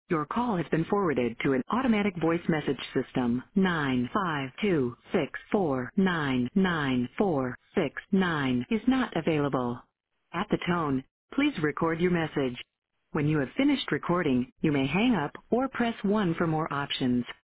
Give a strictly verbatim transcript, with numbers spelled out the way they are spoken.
Your call has been forwarded to an automatic voice message system. nine five two six four nine nine four six nine is not available. At the tone, please record your message. When you have finished recording, you may hang up or press one for more options.